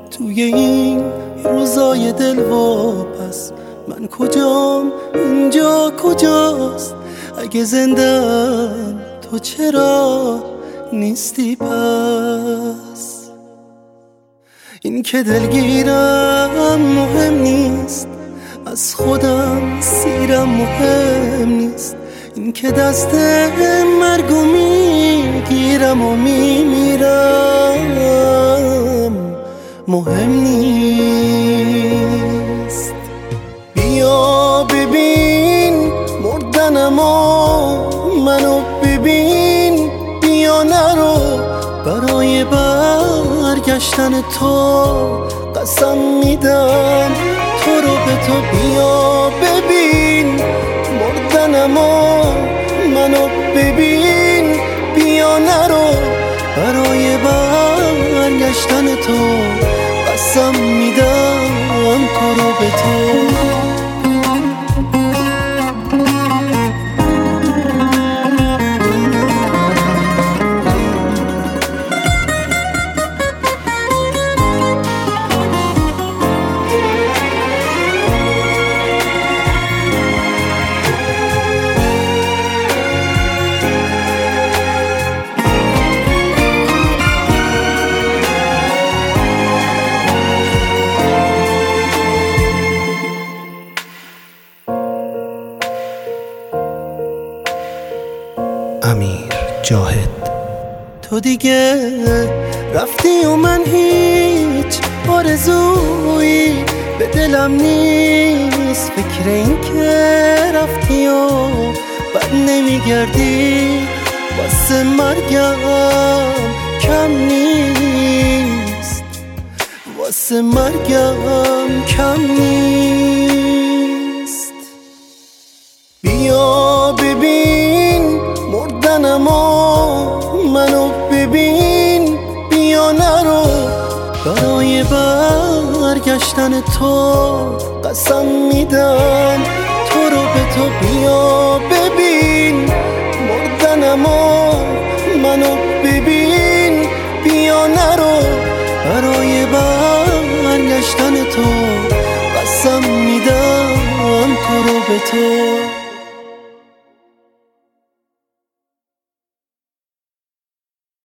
توی این روزای دلواپس. من کجام اینجا کجاست؟ اگه زندم تو چرا نیستی پس؟ این که دلگیرم مهم نیست، از خودم سیرم مهم نیست. این که دست مرگو میگیرم و میمیرم مهم نیست. بیا ببین مردنم و منو ببین، بیا نرو برای برگشتن تو قسم میدم تو رو به تو. بیا ببین مردنم و منو ببین، بیا نرو برای برگشتن تو قسم میدم تو رو به تو. امیر جاهد. تو دیگه رفتی و من هیچ آرزویی به دلم نیست. فکر این که رفتی و بد نمیگردی واسه مرگم کم نیست، واسه مرگم کم نیست. بیا ببین مردنم و منو ببین، بیا نرو برای برگشتن تو قسم میدم تو رو به تو. بیا ببین مردنم و منو ببین، بیا نرو برای برگشتن تو قسم میدم تو رو به تو.